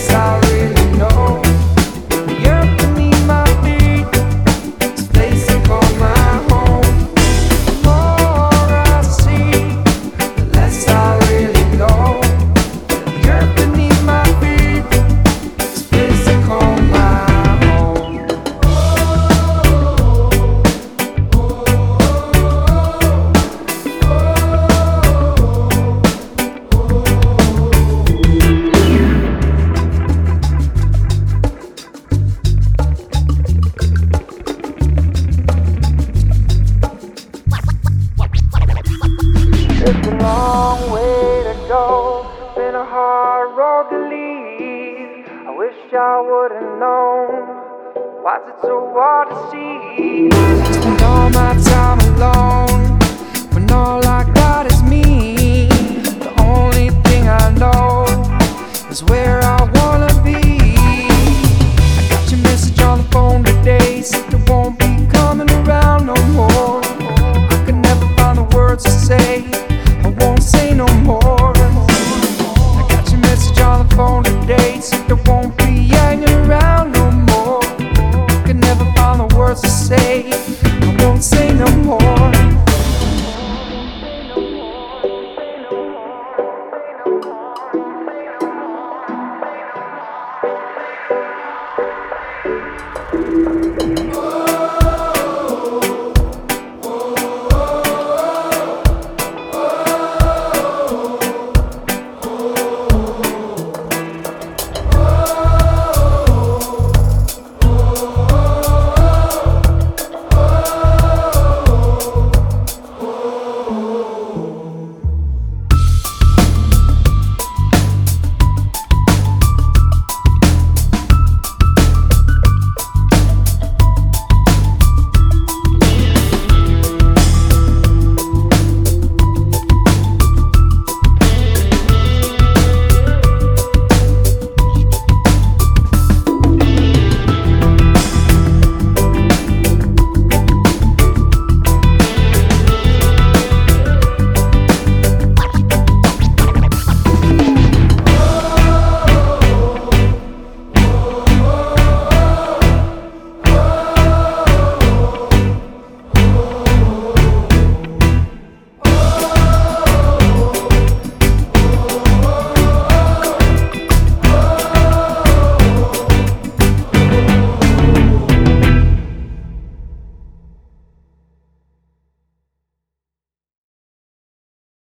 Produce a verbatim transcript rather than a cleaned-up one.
It's a long way to go, been a hard road to leave. I wish I would've known, why's it so hard to see? Spend all my time alone, when all I got is me. The only thing I know is where I wanna be. I got your message on the phone today, said it won't be coming around no more. I could never find the words to say, I won't say no more. I got your message on the phone today, said it won't be hanging around no more. I could never find the words to say, I won't say no more.